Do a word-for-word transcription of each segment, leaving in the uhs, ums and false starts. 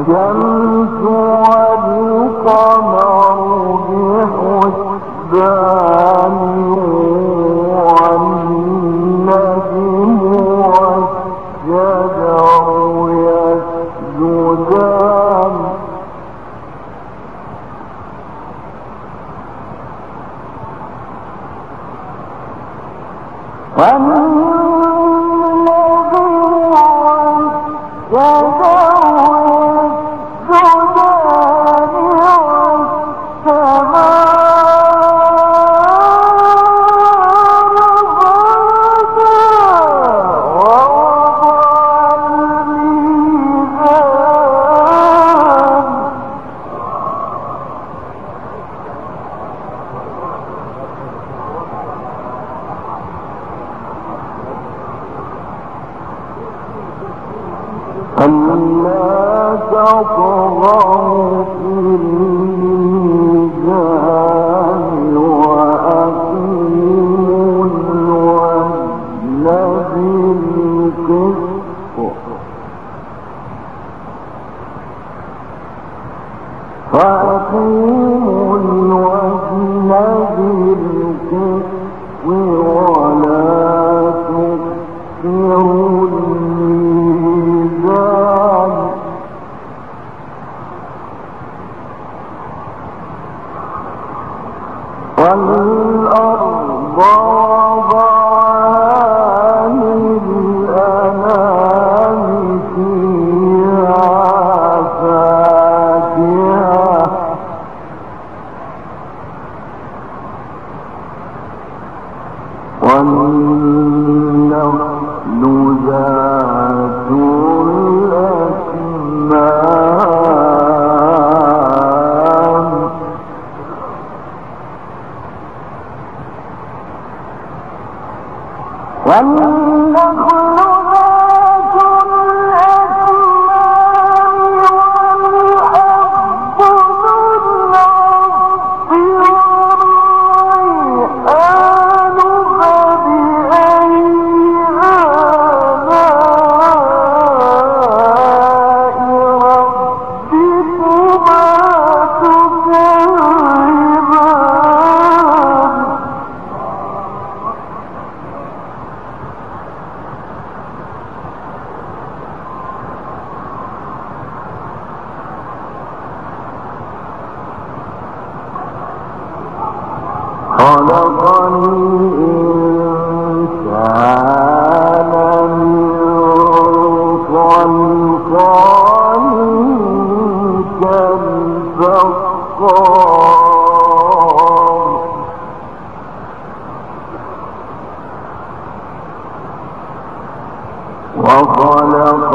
والشمس والقمر بحسبان والنجم والشجر يسجدان ألا تطغوا في الميزان وأقيموا الوزن بالقسط فأقيموا الوزن بالقسط ولا تخسروا الميزان والأرض وضعها للأنام فيها فاكهة والنخل ذات الأكمام والنخل ذات الأكمام والحب ذو العصف والريحان فبأي آلاء ربكما تكذبان خلق الإنسان من صلصال كالفخار وخلق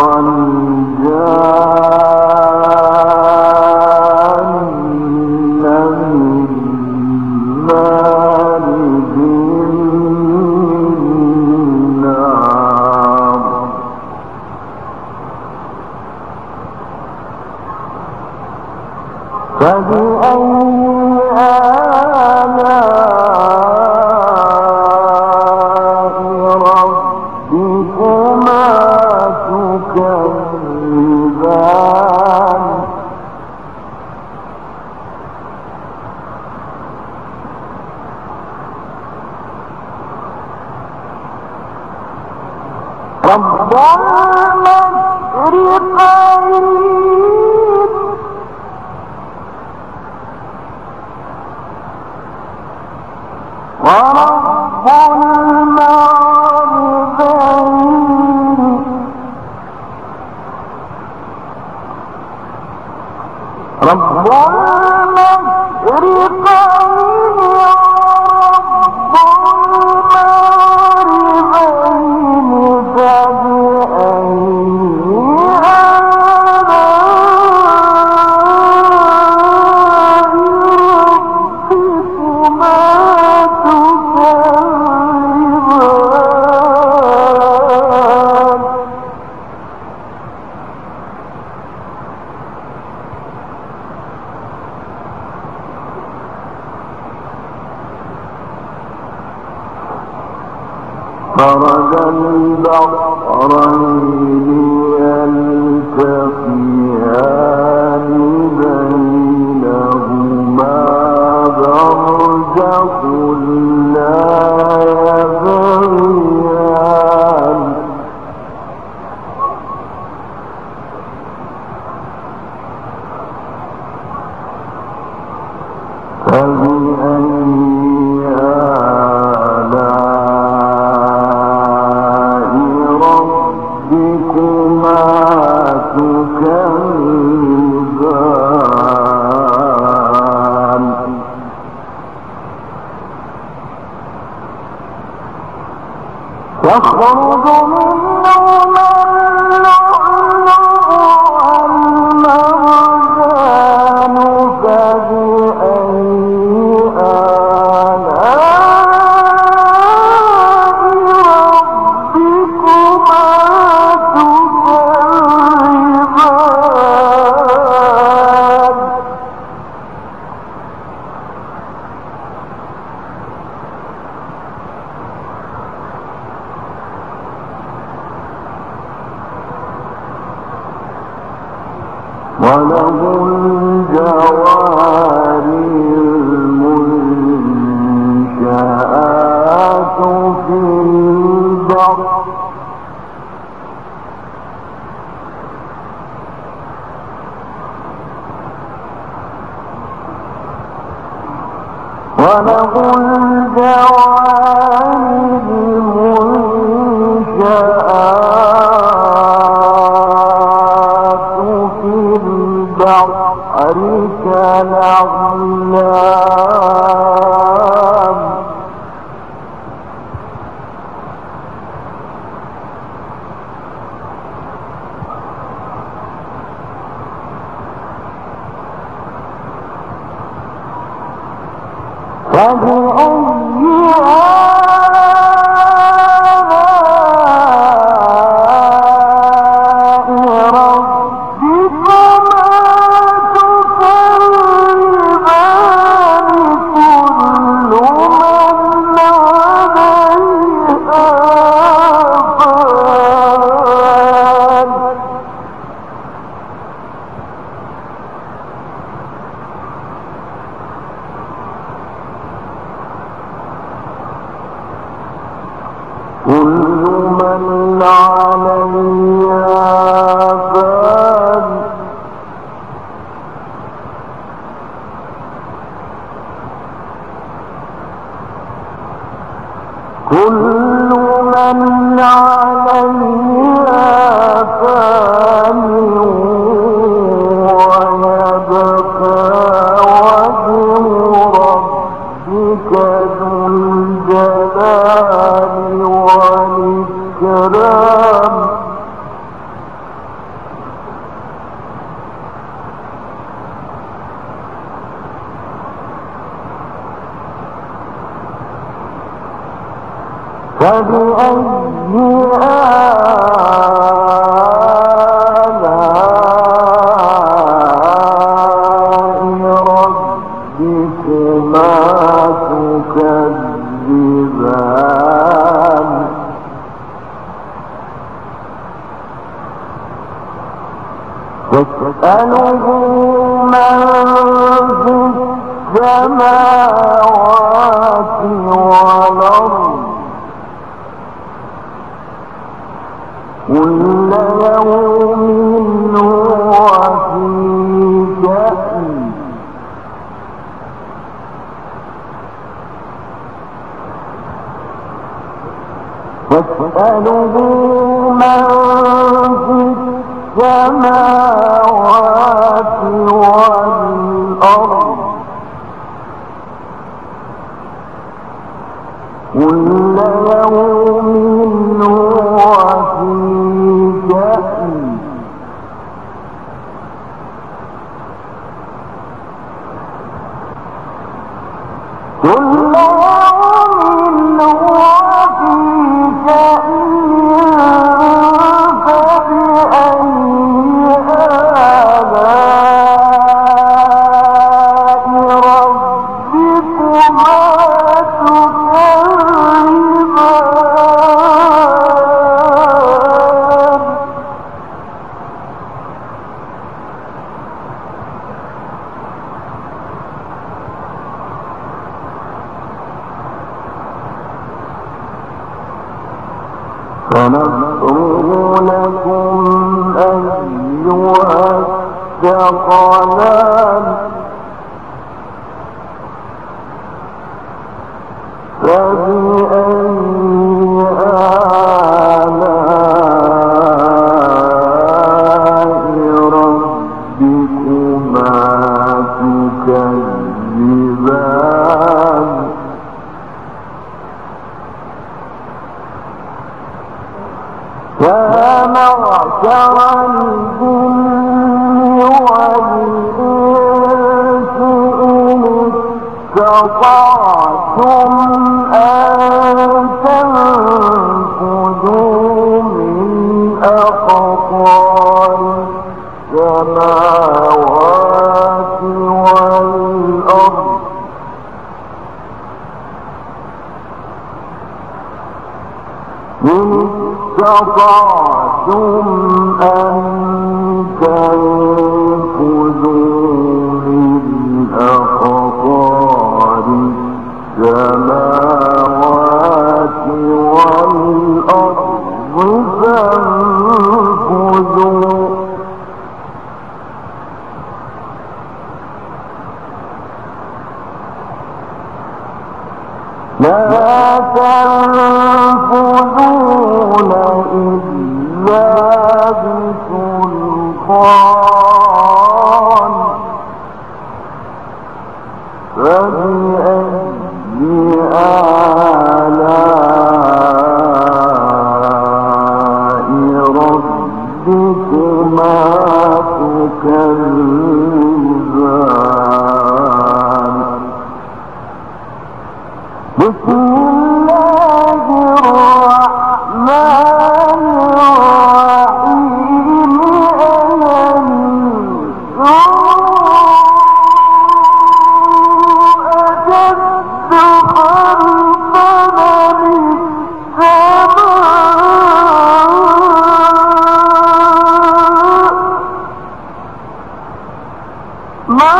الجان من مارج من نار فبأي آلاء ربكما تكذبان رب المشرقين ورب المغربين رب المشرقين ورب المغربين مرج البحرين يلتقيان بينهما برزخ لا يبغيان فبأي آلاء ربكما تكذبان يخرج منهما اللؤلؤ والمرجان فبأي وله الجوار المنشآت في البحر وله الجوار المنشآت في البحر كالأعلام فبأي كل من عليها فان كل من عليها فان ويبقى وجه ربك ذو الجلال والإكرام فبأي آلاء ربكما تكذبان يسأله من في السماوات والأرض كل يوم هو في شأن يسأله من في السماوات والأرض كل يوم هو في شأن كل يوم هو في شأن فبأي آلاء ربكما تكذبان سنفرغ لكم أيها الثقلان فبأي آلاء ربكما تكذبان يا معشر الجن والإنس إن استطعتم أن تنفذوا من أقطار السماوات والأرض استطعتم أن تنفذوا من أقطار السماوات والأرض فانفذوا لا تنفذون إلا بسلطان فبأي آلاء ربكما تكذبان بسم الله الرحمن الرحيم ألم أشد خلقنا للسماء ما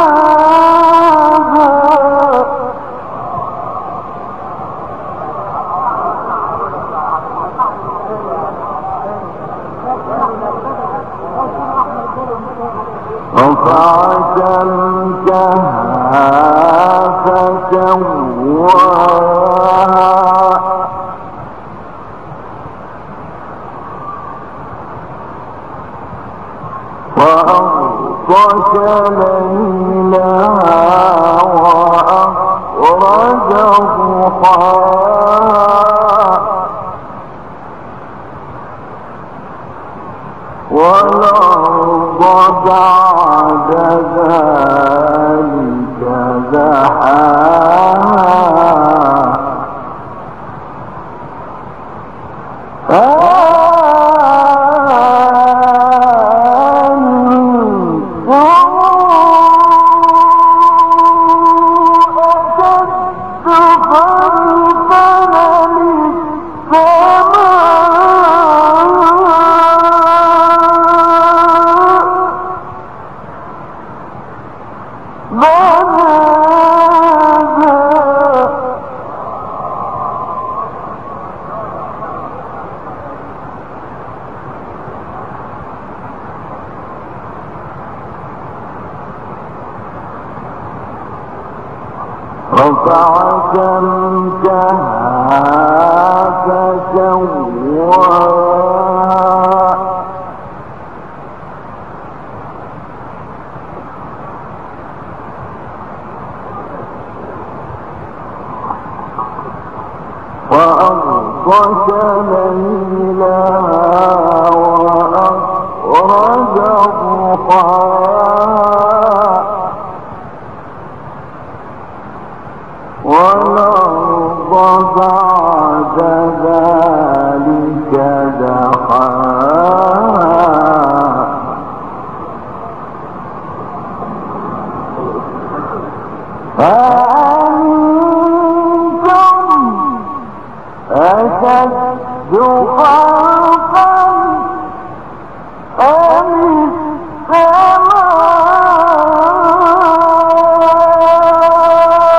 رفع سمكها فسواها وأغطش ليلها وأخرج ضحاها والأرض بعد ذلك دحاها رفع سمكها فسواها وأغطش ليلها وأخرج ضحاها والأرض بعد ذلك دحاها أأنتم أشد خلقا أم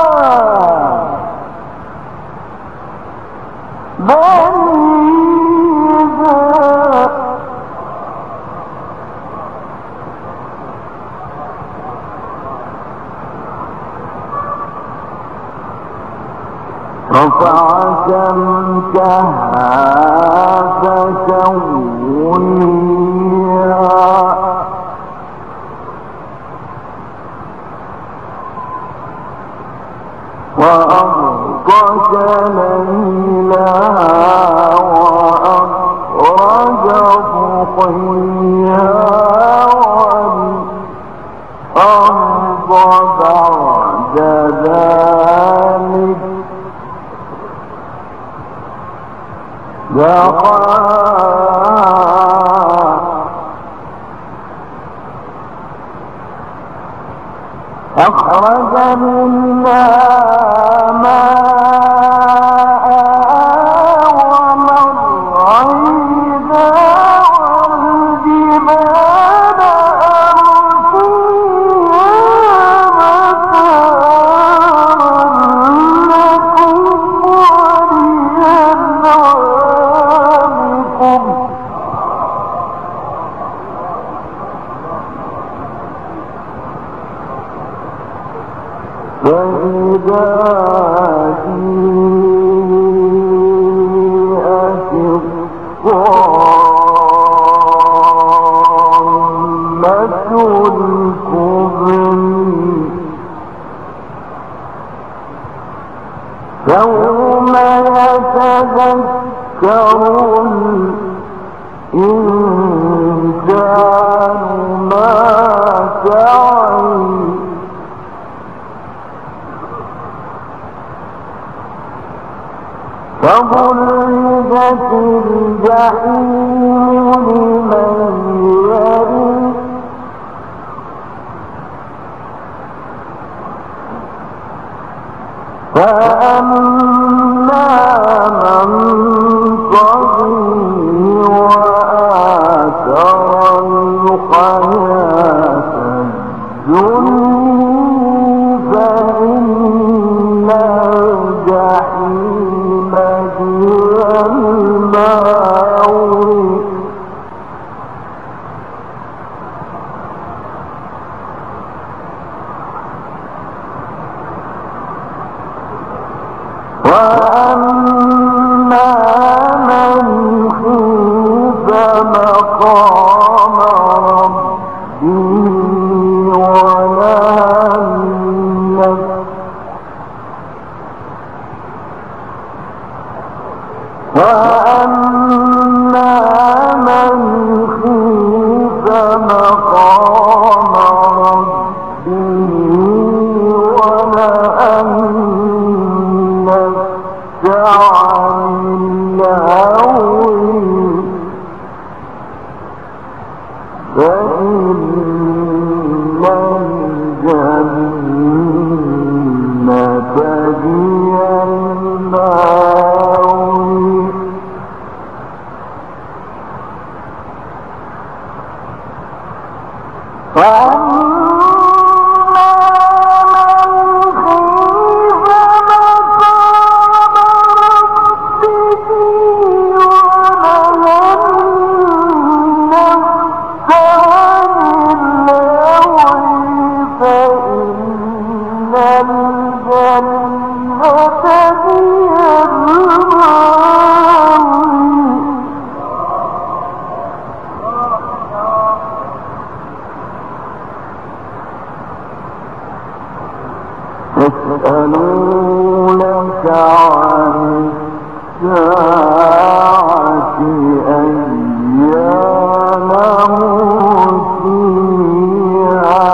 السماء بني رفع سمكها فسويها وأغطش ليلها وأخرج ضحيها والأرض بعد ذلك دحاها أخرج منها ماءها ومرعيها والجبال أرسيها متاعا لكم ولأنعامكم فإذا جيءت الطامة الكبرى يوم يتذكر الإنسان ما سعى فبرزت الجحيم لمن يرد فأما من طغى وآثر الحياة الدنيا فإن الجحيم هي المأوى وأما من خيف مقام ربه ونهى النفس وأما من خيف مقام ربه ونهى النفس عن الهوى فإن الجنة هي المأوى وأما من خيف مقام ربه ونهى النفس عن الهوى فإن الجنة هي المأوى يسألونك عن الساعة أيان مرسيها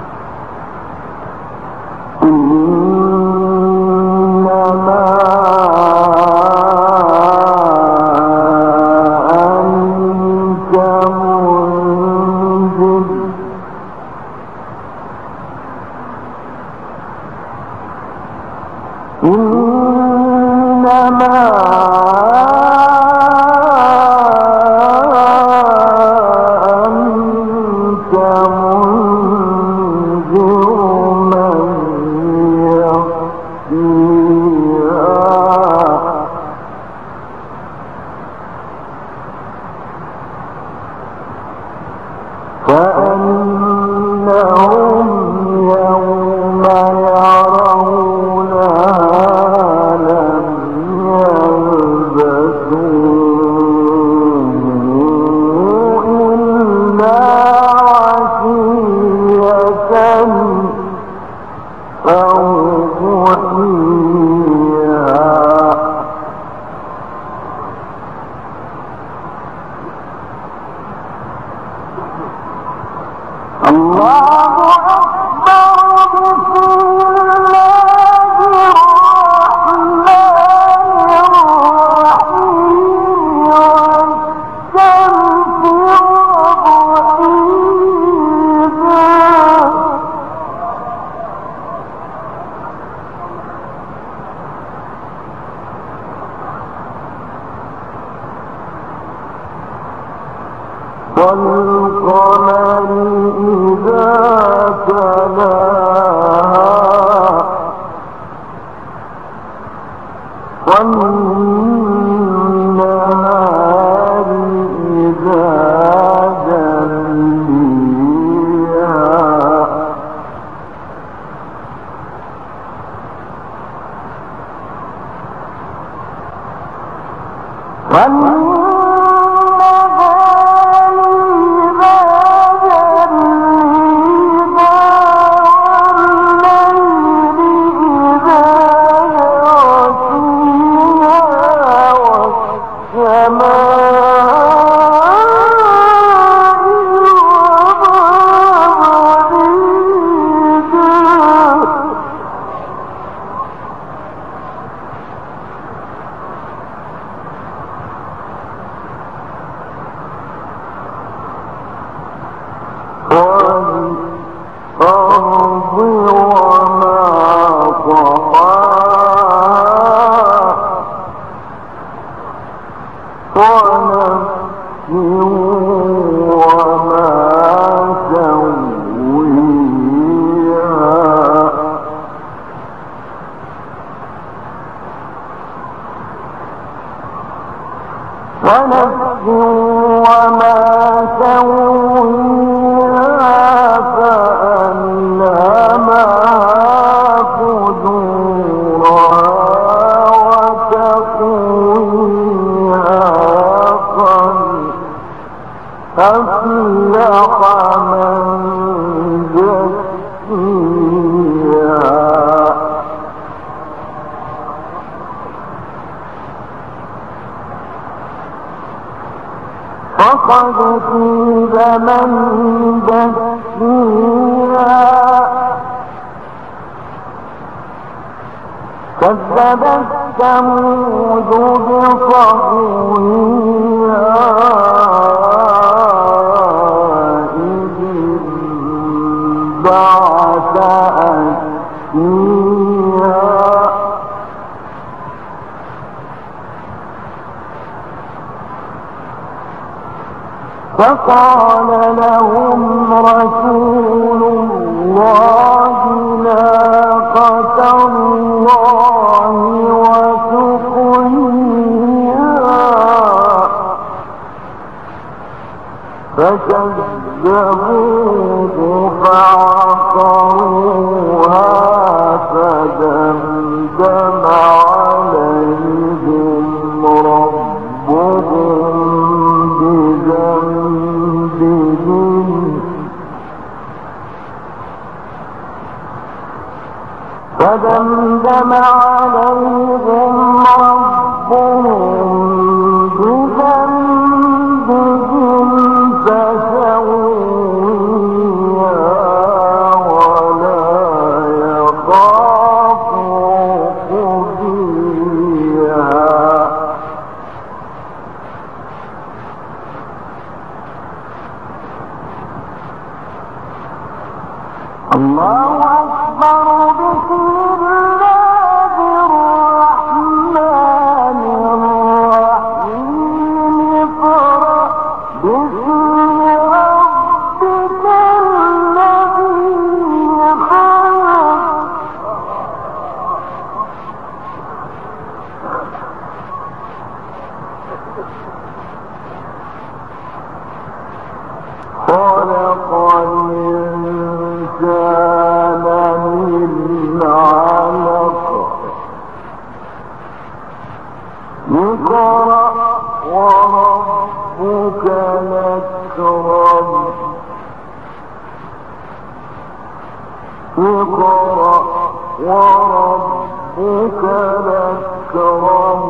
إنما والقمر إذا تلاها والنهار إذا جليها ونفس وما سويها فألهمها فجورها وتقويها قد أفلح من زكيها وقد خيب من دسيها كذبت ثمود بطغويها إذ انبعث أشقيها فقال لهم رسول الله ناقة الله وسقياها فكذبوه فعقروها فدمدم عليهم ربهم فدمدم عليهم ربهم بذنبهم فسويها ولا يخاف عقبيها الله أكبر. بسم الله الرحمن اقرأ وربك الأكرم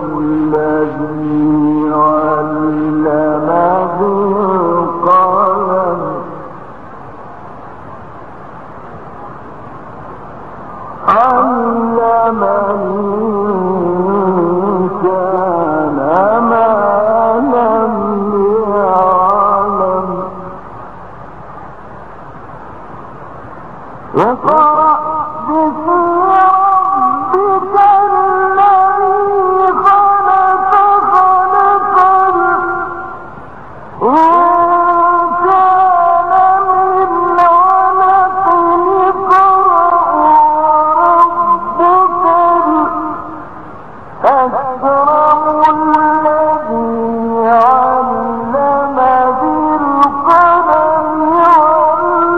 الذي علم بالقلم علم الإنسان ما لم يعلم اقرأ باسم ربك الذي خلق خلق الإنسان من علق اقرأ وربك الأكرم الذي علم بالقلم علم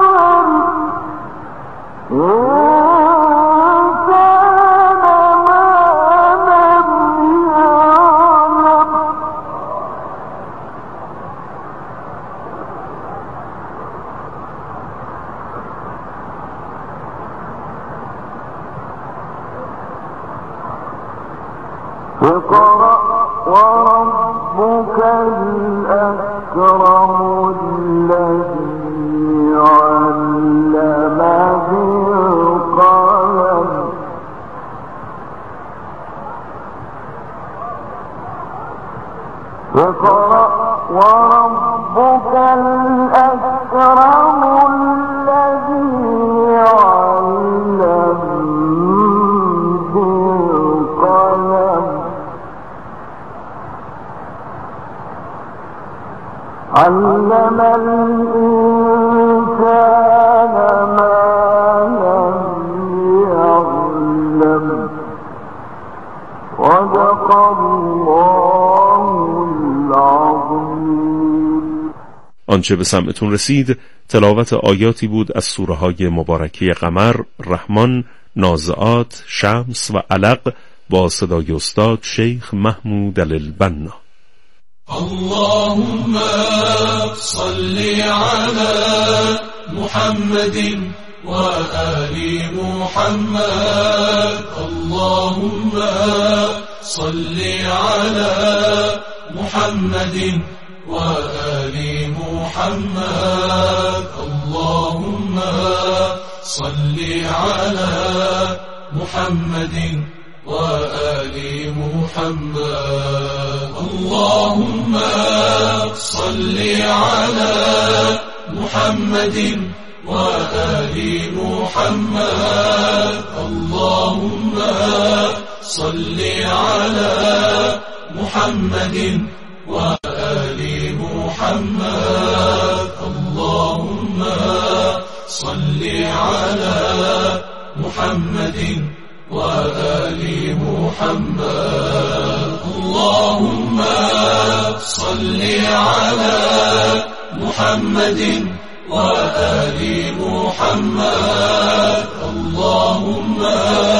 اقرأ وربك الأكرم الذي علم بالقلم اقرأ وربك الأكرم الذي علم بالقلم علم الإنسان ما لم يعلم صدق الله العظيم. آنچه به سمعتون رسید تلاوت آیاتی بود از سوره های مبارکه قمر، رحمان، نازعات، شمس و علق با صدای استاد شیخ محمود البنا. اللهم صل على محمد وآل محمد. اللهم صل على محمد وآل محمد. اللهم صل على محمد وآل محمد. اللهم صل على محمد وآل محمد. اللهم صل على محمد وآل محمد. اللهم صل على محمد وآل محمد. اللهم صل على محمد وآل محمد. اللهم